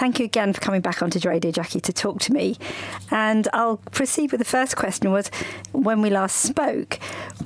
thank you again for coming back onto Radio Jackie to talk to me. And I'll proceed with the first question. Was when we last spoke,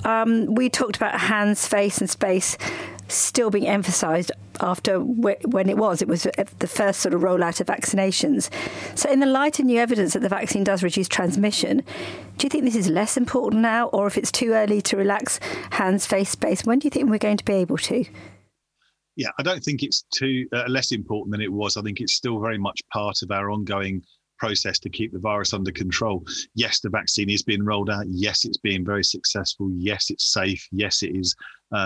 we talked about hands, face and space still being emphasised after when it was the first sort of rollout of vaccinations. So in the light of new evidence that the vaccine does reduce transmission, do you think this is less important now, or if it's too early to relax hands, face, space, when do you think we're going to be able to? Yeah, I don't think it's too less important than it was. I think it's still very much part of our ongoing process to keep the virus under control. Yes, the vaccine is being rolled out. Yes, it's being very successful. Yes, it's safe. Yes, it is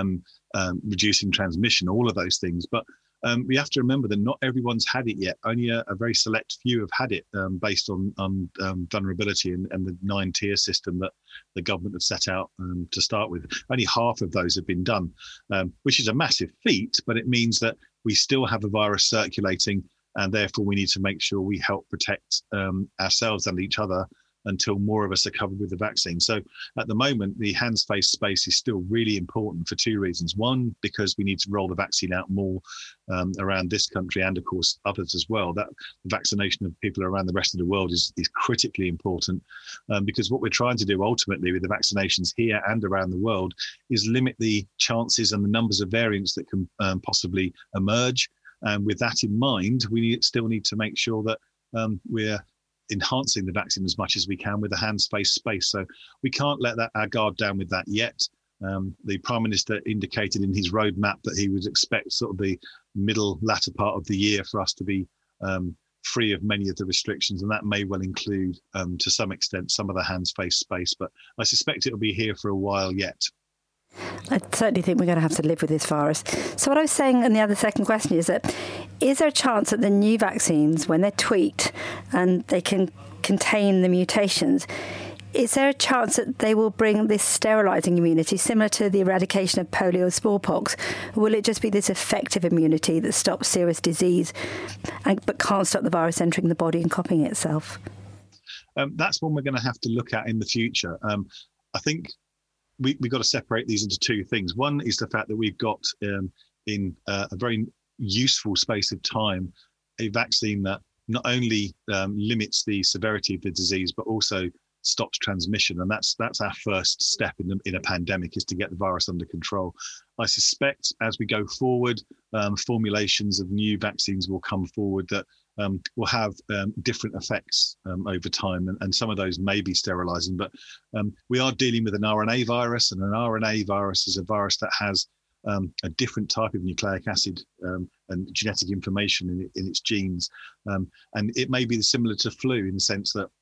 reducing transmission, all of those things. But we have to remember that not everyone's had it yet. Only a very select few have had it based on vulnerability and the 9-tier system that the government have set out to start with. Only half of those have been done, which is a massive feat, but it means that we still have a virus circulating, and therefore we need to make sure we help protect ourselves and each other until more of us are covered with the vaccine. So at the moment, the hands, face, space is still really important for two reasons. One, because we need to roll the vaccine out more around this country and, of course, others as well. That vaccination of people around the rest of the world is critically important because what we're trying to do ultimately with the vaccinations here and around the world is limit the chances and the numbers of variants that can possibly emerge. And with that in mind, we still need to make sure that we're enhancing the vaccine as much as we can with the hands, face, space. So we can't let our guard down with that yet. The Prime Minister indicated in his roadmap that he would expect sort of the latter part of the year for us to be free of many of the restrictions, and that may well include, to some extent, some of the hands, face, space. But I suspect it'll be here for a while yet. I certainly think we're going to have to live with this virus. So what I was saying in the other second question is that, is there a chance that the new vaccines, when they're tweaked and they can contain the mutations, is there a chance that they will bring this sterilising immunity similar to the eradication of polio or smallpox? Or will it just be this effective immunity that stops serious disease but can't stop the virus entering the body and copying itself? That's one we're going to have to look at in the future. I think we've got to separate these into two things. One is the fact that we've got in a very useful space of time a vaccine that not only limits the severity of the disease but also stops transmission, and that's our first step in a pandemic, is to get the virus under control. I suspect as we go forward, formulations of new vaccines will come forward that will have different effects over time, and some of those may be sterilising. But we are dealing with an RNA virus, and an RNA virus is a virus that has a different type of nucleic acid and genetic information in its genes, and it may be similar to flu in the sense that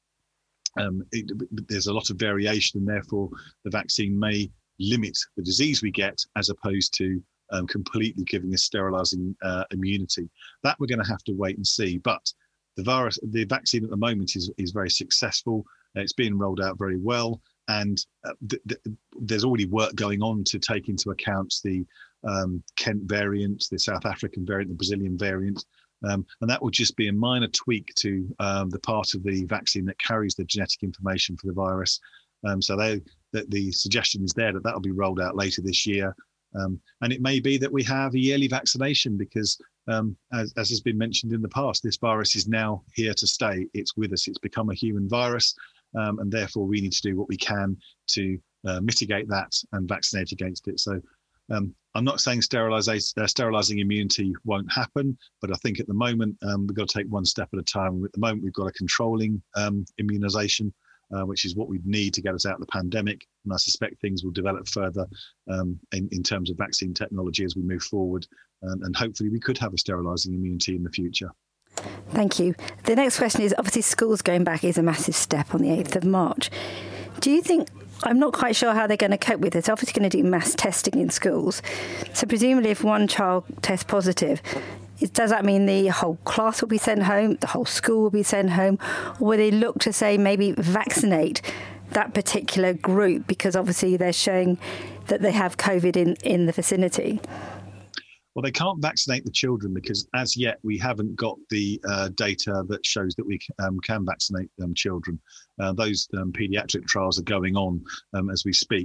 there's a lot of variation, and therefore the vaccine may limit the disease we get as opposed to completely giving us sterilising immunity. That we're going to have to wait and see. But the vaccine at the moment is very successful. It's being rolled out very well, and there's already work going on to take into account the Kent variant, the South African variant, the Brazilian variant. And that will just be a minor tweak to the part of the vaccine that carries the genetic information for the virus. So the suggestion is there that will be rolled out later this year. And it may be that we have a yearly vaccination because, as has been mentioned in the past, this virus is now here to stay. It's with us. It's become a human virus. And therefore, we need to do what we can to mitigate that and vaccinate against it. So I'm not saying sterilising immunity won't happen, but I think at the moment we've got to take one step at a time. At the moment, we've got a controlling immunisation, which is what we need to get us out of the pandemic. And I suspect things will develop further in terms of vaccine technology as we move forward. And hopefully we could have a sterilising immunity in the future. Thank you. The next question is, obviously schools going back is a massive step on the 8th of March. Do you think, I'm not quite sure how they're going to cope with this. Obviously going to do mass testing in schools. So presumably if one child tests positive, does that mean the whole class will be sent home, the whole school will be sent home? Or will they look to say maybe vaccinate that particular group because obviously they're showing that they have COVID in the vicinity? Well, they can't vaccinate the children because as yet we haven't got the data that shows that we can vaccinate children. Those paediatric trials are going on as we speak.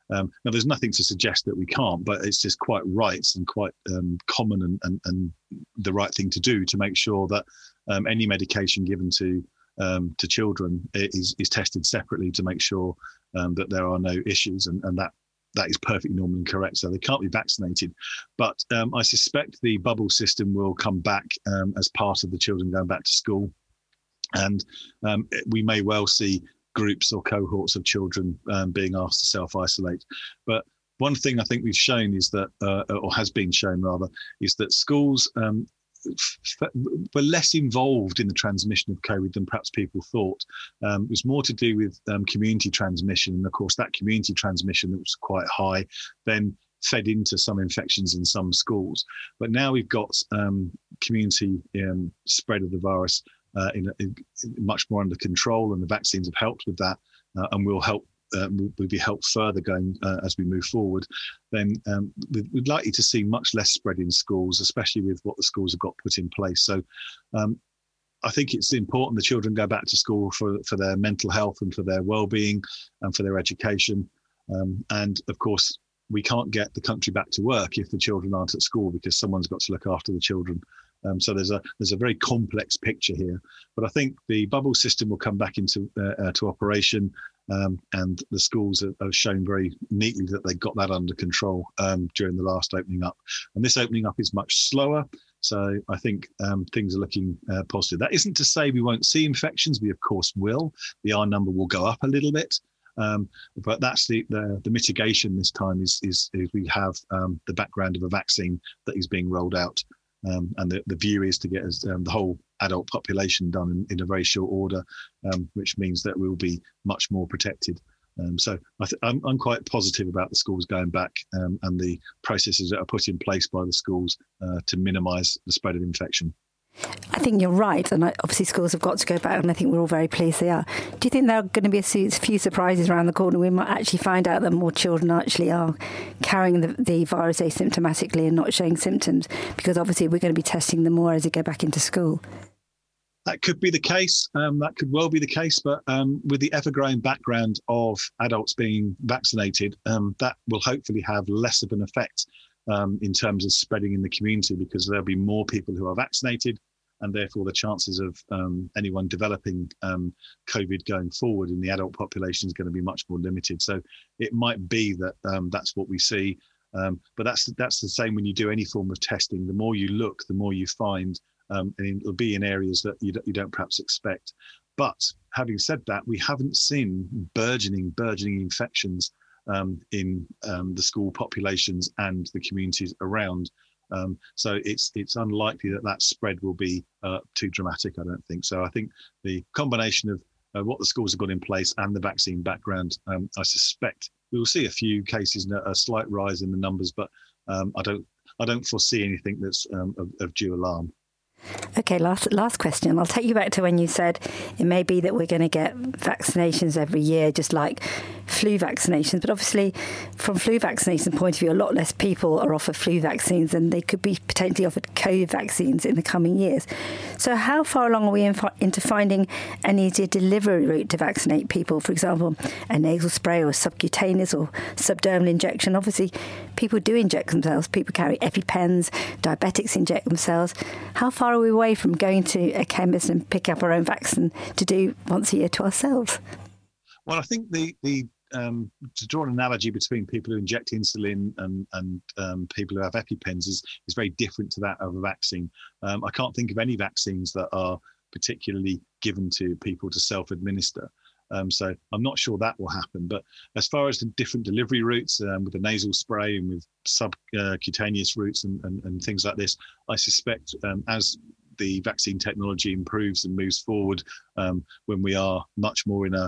Now, there's nothing to suggest that we can't, but it's just quite right and quite common and the right thing to do to make sure that any medication given to children is tested separately to make sure that there are no issues, and that is perfectly normal and correct. So they can't be vaccinated. But I suspect the bubble system will come back as part of the children going back to school. And we may well see groups or cohorts of children being asked to self-isolate. But one thing I think we've shown is that, or has been shown rather, is that schools were less involved in the transmission of COVID than perhaps people thought. It was more to do with community transmission. And of course, that community transmission that was quite high then fed into some infections in some schools. But now we've got community spread of the virus in much more under control, and the vaccines have helped with that, and will be helped further going as we move forward. Then we're likely to see much less spread in schools, especially with what the schools have got put in place. So I think it's important the children go back to school for their mental health and for their well-being and for their education. And of course, we can't get the country back to work if the children aren't at school, because someone's got to look after the children. So there's a very complex picture here, but I think the bubble system will come back into to operation, and the schools have shown very neatly that they got that under control during the last opening up. And this opening up is much slower, so I think things are looking positive. That isn't to say we won't see infections. We of course will. The R number will go up a little bit. But that's the mitigation this time is we have the background of a vaccine that is being rolled out. And the view is to get the whole adult population done in a very short order, which means that we'll be much more protected. So I'm quite positive about the schools going back and the processes that are put in place by the schools to minimise the spread of infection. I think you're right, and obviously schools have got to go back, and I think we're all very pleased they are. Do you think there are going to be a few surprises around the corner? We might actually find out that more children actually are carrying the virus asymptomatically and not showing symptoms, because obviously we're going to be testing them more as they go back into school. That could be the case. That could well be the case. But with the ever-growing background of adults being vaccinated, that will hopefully have less of an effect in terms of spreading in the community, because there'll be more people who are vaccinated, and therefore the chances of anyone developing COVID going forward in the adult population is going to be much more limited. So it might be that that's what we see. But that's the same when you do any form of testing. The more you look, the more you find, and it'll be in areas that you don't perhaps expect. But having said that, we haven't seen burgeoning infections in the school populations and the communities around. So it's unlikely that spread will be too dramatic, I don't think. So I think the combination of what the schools have got in place and the vaccine background, I suspect we will see a few cases and a slight rise in the numbers, but I don't foresee anything that's of due alarm. Okay, last question. I'll take you back to when you said it may be that we're going to get vaccinations every year, just like flu vaccinations. But obviously, from flu vaccination point of view, a lot less people are offered flu vaccines, and they could be potentially offered COVID vaccines in the coming years. So how far along are we into finding an easier delivery route to vaccinate people? For example, a nasal spray or a subcutaneous or subdermal injection. Obviously, people do inject themselves. People carry EpiPens. Diabetics inject themselves. How far are we away from going to a chemist and pick up our own vaccine to do once a year to ourselves? Well, I think the to draw an analogy between people who inject insulin and people who have EpiPens is very different to that of a vaccine. I can't think of any vaccines that are particularly given to people to self-administer. So I'm not sure that will happen. But as far as the different delivery routes with the nasal spray and with subcutaneous routes and things like this, I suspect as the vaccine technology improves and moves forward, when we are much more in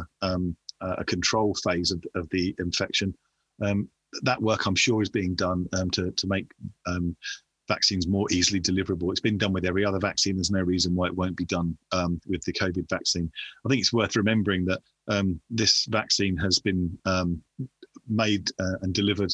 a control phase of the infection, that work I'm sure is being done to make vaccines more easily deliverable. It's been done with every other vaccine. There's no reason why it won't be done with the COVID vaccine. I think it's worth remembering that this vaccine has been made and delivered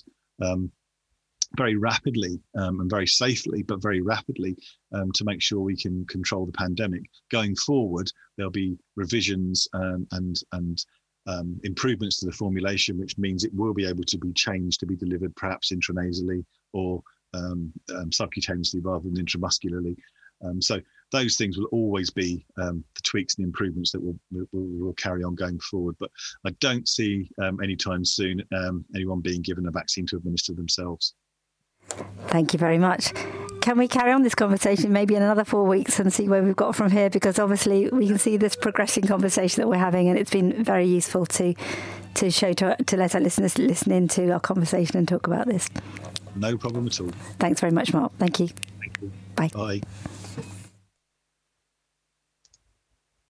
very rapidly and very safely, but very rapidly to make sure we can control the pandemic. Going forward, there'll be revisions and improvements to the formulation, which means it will be able to be changed to be delivered perhaps intranasally or subcutaneously rather than intramuscularly. So those things will always be the tweaks and improvements that we'll carry on going forward. But I don't see anytime soon anyone being given a vaccine to administer themselves. Thank you very much. Can we carry on this conversation maybe in another 4 weeks and see where we've got from here? Because obviously we can see this progressing conversation that we're having, and it's been very useful to let our listeners listen into our conversation and talk about this. No problem at all. Thanks very much, Mark. Thank you. Thank you. Bye. Bye.